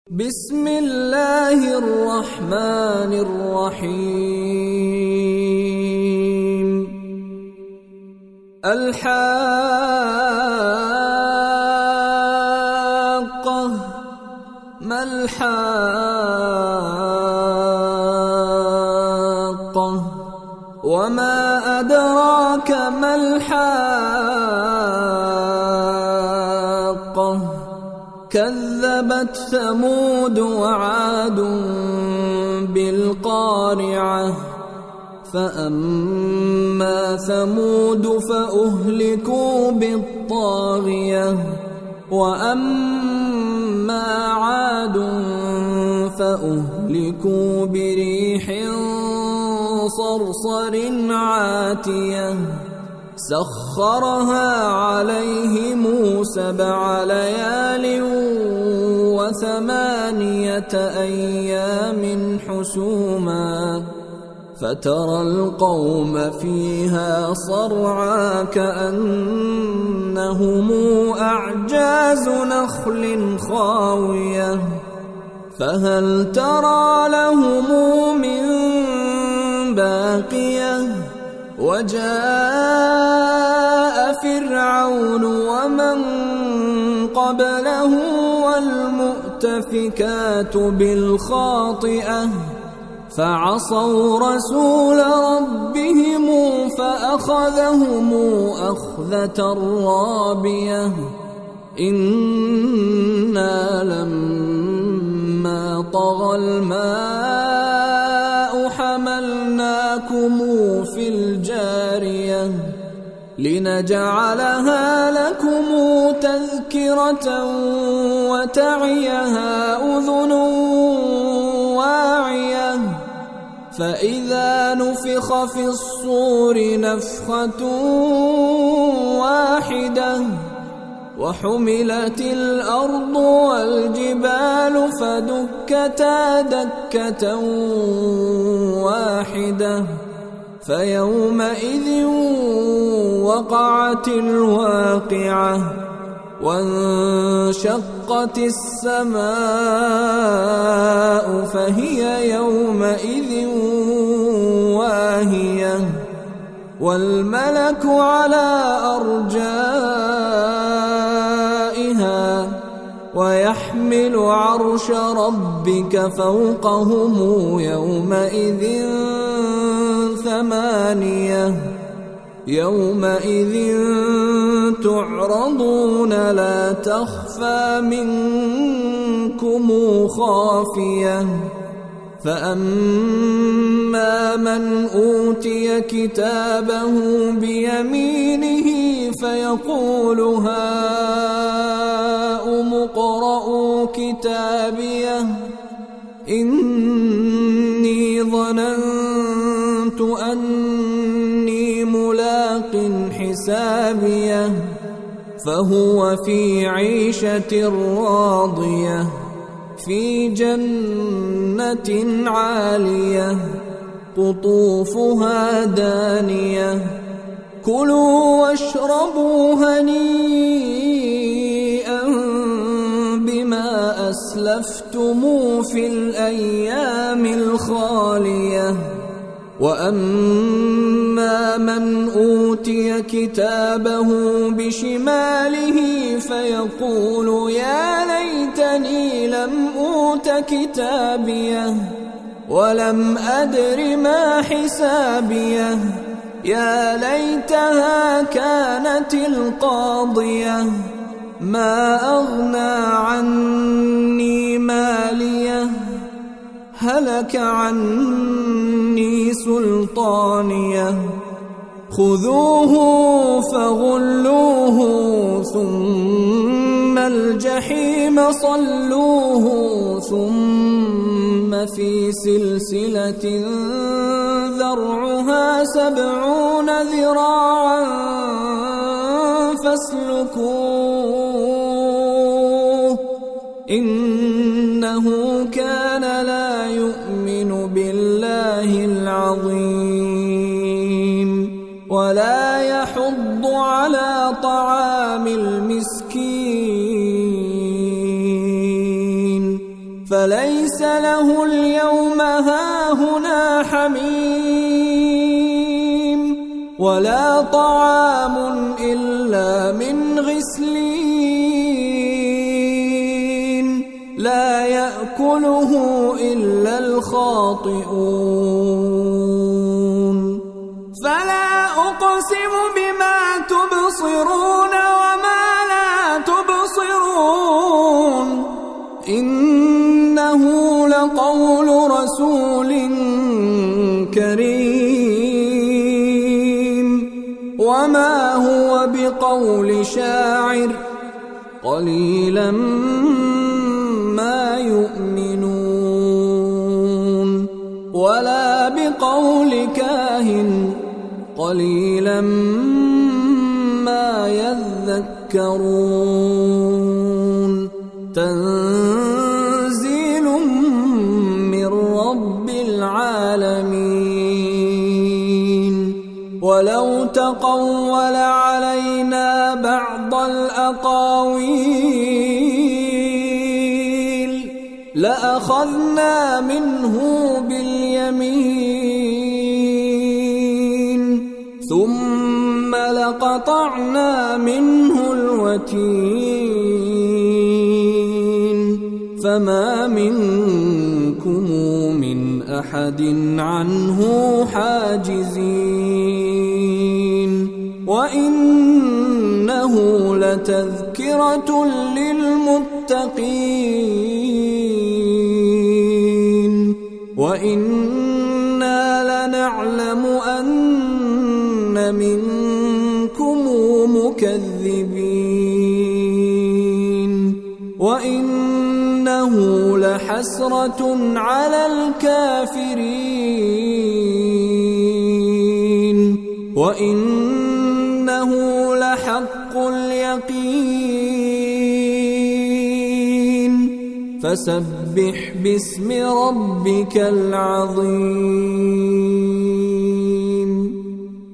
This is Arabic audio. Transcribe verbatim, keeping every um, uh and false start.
بسم الله الرحمن الرحيم. الحاقة ما الحاقة وما أدراك ما الحاقة كذبت ثمود وعاد بالقارعة فأما ثمود فأهلكوا بالطاغية وأما عاد فأهلكوا بريح صرصر عاتية سخرها عليهم سبع ليال وثمانية أيام حسوما فترى القوم فيها صرعى كأنهم أعجاز نخل خاوية فهل ترى لهم من باقية وجاء فرعون ومن قبله والمؤتفكات بالخاطئة فعصوا رسول ربهم فأخذهم أخذة رابية إنا لما طغى الماء حملناكم في الجارية لنجعلها لكم تذكرة وتعيها أذن واعية فإذا نفخ في الصور نفخة واحدة وحملت الأرض والجبال فدكتا دكة واحدة فيومئذ وقعت الواقعة وانشقت السماء فهي يومئذ واهية والملك على أرجائها ويحمل عرش ربك فوقهم يومئذ ثمانية يومئذ تعرضون لا تخفى منكم خافية فأما من أوتي كتابه بيمينه فيقول هاؤم اقرءوا كتابيه إني ظننت أني ملاق حسابيه فهو في عيشة راضية في جنة عالية قطوفها دانية كلوا واشربوا هنيئا بما أسلفتم في الأيام الخالية وأما من أوتي كتابه بشماله فيقول يا ليتني لم أوت كتابيه ولم أدر ما حسابيه يا ليتها كانت القاضية ما أغنى عني ماليه هلك عني سلطانيه خذوه فغلوه ثم الجحيم صلوه ثم في سلسلة ذرعها سبعون ذراعا فاسلكوه إنه كان لا يؤمن بالله العظيم ولا يحض على طعام المسكين فليس له اليوم هاهنا حميم ولا طعام إلا من غسلين لا يأكله إلا الخاطئون فلا أقسم بما تبصرون وما لا تبصرون إنه لقول رسول كريم وما هو بقول شاعر قليلا ما يؤمنون ولا بقول كاهن قليلا ما يذكرون تنزيل من رب العالمين ولو تقول علينا بعض الأقاويل لأخذنا منه باليمين ثم لقطعنا منه الوتين فما منكم من أحد عنه حاجزين وإنه لتذكرة للمتقين وإنا لنعلم أن منكم مكذبين وإنه لحسرة على الكافرين وإنه لحق اليقين فسبح باسم ربك العظيم.